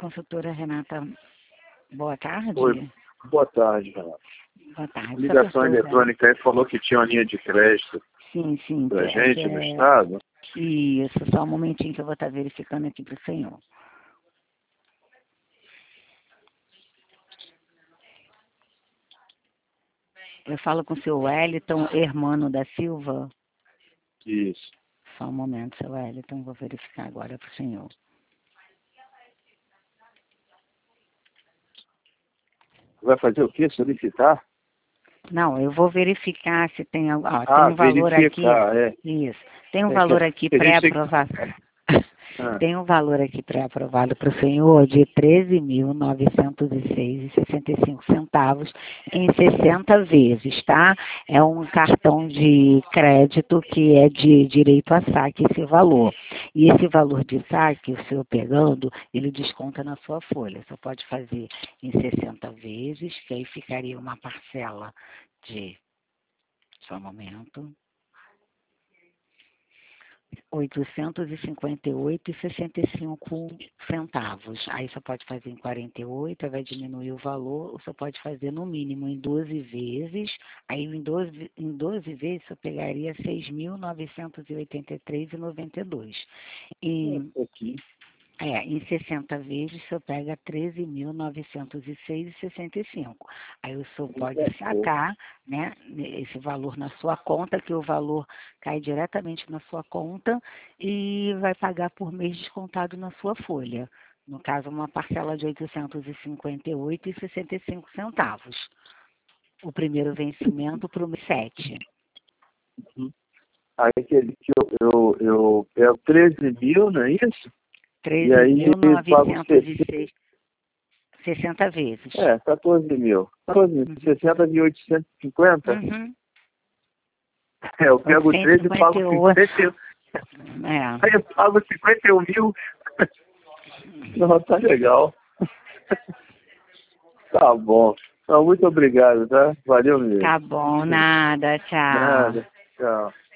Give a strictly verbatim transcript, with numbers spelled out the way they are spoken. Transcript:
consultora Renata. Boa tarde. Oi, boa tarde, Renata. Boa tarde. Ligação eletrônica aí falou que tinha uma linha de crédito Sim, sim. pra é, gente é... no estado. Isso, só um momentinho que eu vou estar verificando aqui para o senhor. Eu falo com o seu Wellington Hermano da Silva. Isso. Só um momento, seu Wellington, vou verificar agora para o senhor. Vai fazer o quê? Solicitar? Não, eu vou verificar se tem algo. Ó, Ah, tem um valor aqui. é. Isso. Tem um É valor que- aqui que a gente tem que- pré-aprovado. Ah. Tem um valor aqui pré-aprovado para o senhor de treze mil novecentos e seis e sessenta e cinco centavos em sessenta vezes, tá? É um cartão de crédito que é de direito a saque esse valor. E esse valor de saque, o senhor pegando, ele desconta na sua folha. Você pode fazer em sessenta vezes, que aí ficaria uma parcela de... Só um momento. oitocentos e cinquenta e oito reais e sessenta e cinco centavos. Aí você pode fazer em quarenta e oito, aí vai diminuir o valor, ou você pode fazer no mínimo em doze vezes, aí em doze, em doze vezes você pegaria seis mil novecentos e oitenta e três reais e noventa e dois centavos. E Aqui. É, em sessenta vezes, o senhor pega treze mil novecentos e seis reais e sessenta e cinco centavos. Aí o senhor pode sacar, né, esse valor na sua conta, que o valor cai diretamente na sua conta e vai pagar por mês descontado na sua folha. No caso, uma parcela de oitocentos e cinquenta e oito reais e sessenta e cinco centavos. O primeiro vencimento para o mês sete. Aí que que eu, eu, eu pego treze mil, não é isso? E aí treze mil novecentos e seis, sessenta vezes. É, quatorze mil. quatorze mil, sessenta mil oitocentos e cinquenta? Uhum. É, eu pego treze e pago cinquenta e um. É. Aí eu pago cinquenta e um mil. Não, tá legal. Tá bom. Então, muito obrigado, tá? Valeu mesmo. Tá bom, nada, tchau. Nada. Tchau.